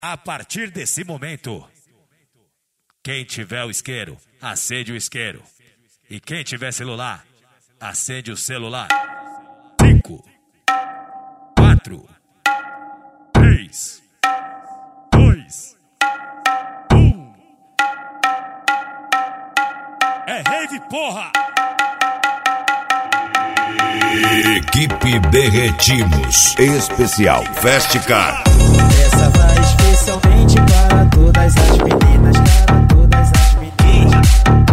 A partir desse momento, quem tiver o isqueiro, acende o isqueiro. E quem tiver celular, acende o celular. 5, 4, 3, 2, 1. É rave, porra! Equipe Derretimos Especial Festcar. Essa vai especialmente para todas as meninas, para todas as meninas.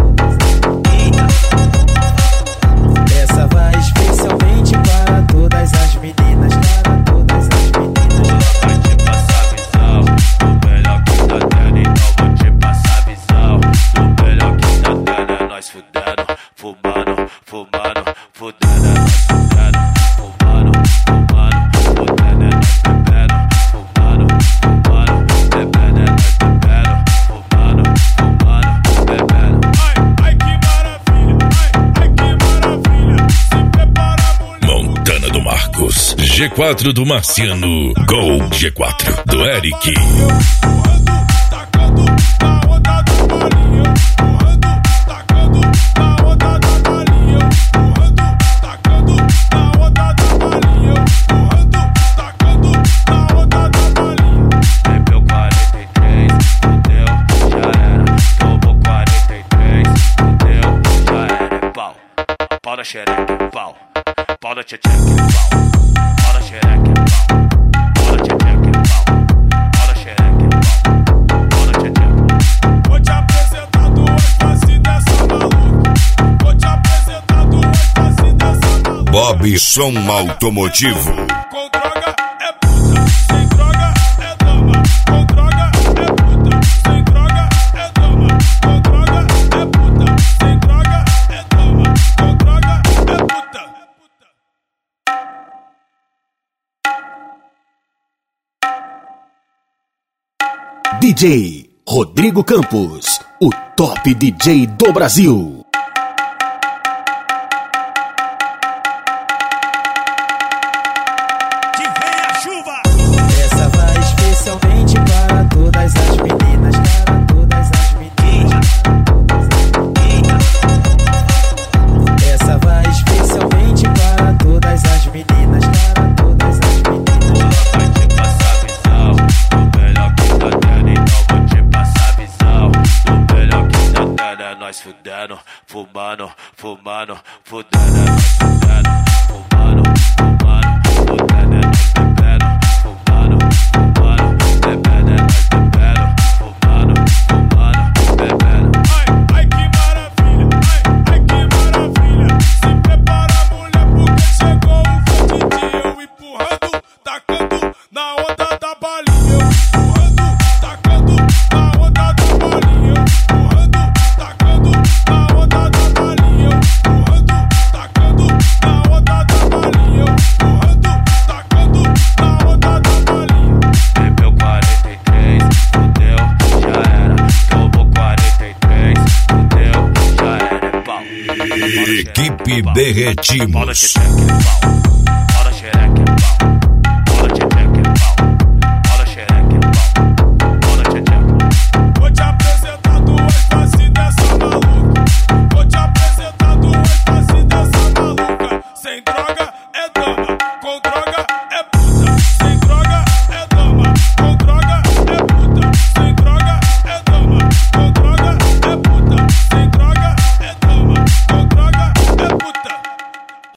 Essa vai especialmente para todas as meninas, para todas as meninas. Vai te passar visão, o melhor que tá tendo, então vou te passar visão. O melhor que tá tendo é nós fudendo, fumando, fumando, fudendo é nós fudendo, fumando, fumando, fudendo é nós bebendo, fumando, fumando, bebendo é nós bebendo, fumando, fumando, bebendo. Ai que maravilha, ai que maravilha. Se prepara, mulher. Montana do Marcos, G4 do Marciano, Gol G4 do Eric. Tacando na onda do bolinho, tacando na onda da bolinha, tacando na onda da bolinha, tacando na onda da bolinha. Bebeu 43, fudeu, já era. Tomou 43, fudeu, já era. É pau, pau da xereca, é pau. Pau da tcheteca, é pau. Pau da xereca, é pau. Pau da tcheteca, é pau. Pau da xereca, é pau. Pau da tcheteca. Vou te apresentar duas faces dessa maluca. Vou te apresentar duas faces dessa maluca. Bob Som Automotivo. Com droga é puta, sem droga é dama. Com droga é puta, sem droga é dama. Com droga é puta, sem droga é dama. Com droga é puta. DJ Rodrigo Campos, o top DJ do Brasil. Que vem a chuva! Essa vai especialmente para todas as meninas, para todas as meninas. Essa vai especialmente para todas as meninas, para todas as meninas. Vai te passar visão, o melhor que tá tendo, então vou te passar visão. O melhor que tá tendo é nós fudendo, fumando, fumando, fudendo é nós fudendo, fumando, fumando, fudendo é nós bebendo, fumando, fumando, bebendo é nós bebendo, fumando, fumando, bebendo. Ai que maravilha, ai que maravilha. Se prepara, mulher, porque chegou o fim. Eu empurrando, tacando na onda da balinha. Empurrando, tacando na onda da balinha. Empurrando, tacando na onda da balinha. Empurrando, tacando na onda da balinha. Empurrando, tacando na onda da balinha. Bebeu 43, fudeu, já era. Tomou 43, fudeu, já era. É pau. Equipe Pau da Derretimos. tcheteca, é pau.